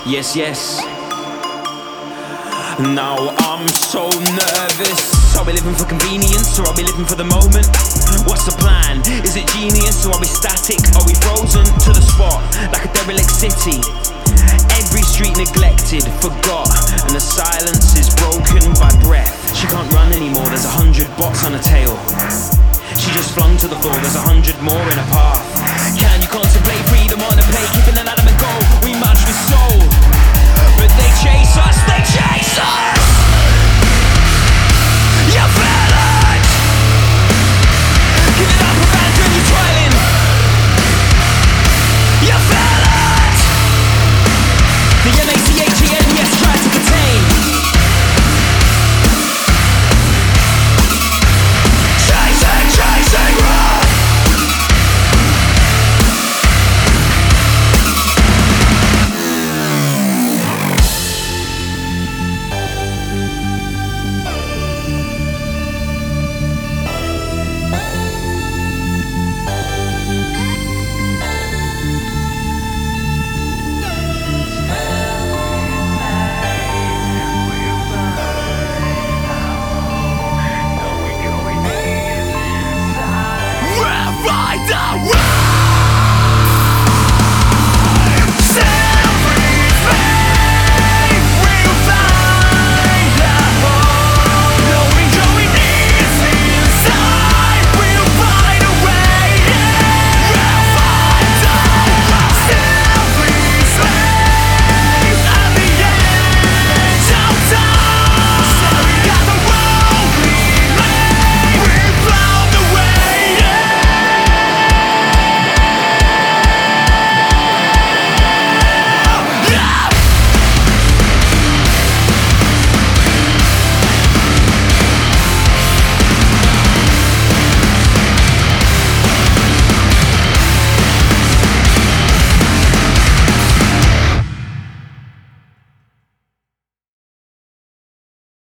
Yes, yes. Now I'm so nervous. Are we living for convenience or are we living for the moment? What's the plan? Is it genius or are we static? Are we frozen to the spot like a derelict city? Every street neglected, forgot, and the silence is broken by breath. She can't run anymore, there's 100 bots on her tail. She just flung to the floor, there's 100 more in her path. Can you contemplate